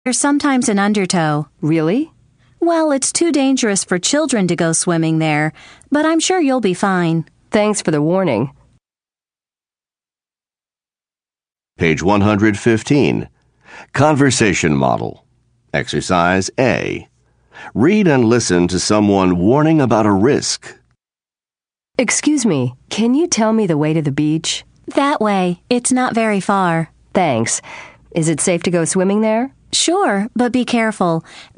There's sometimes an undertow. Really? Well, it's too dangerous for children to go swimming there, but I'm sure you'll be fine. Thanks for the warning. Page 115. Conversation Model. Exercise A. Read and listen to someone warning about a risk. Excuse me, can you tell me the way to the beach? That way. It's not very far. Thanks. Is it safe to go swimming there? Sure, but be careful.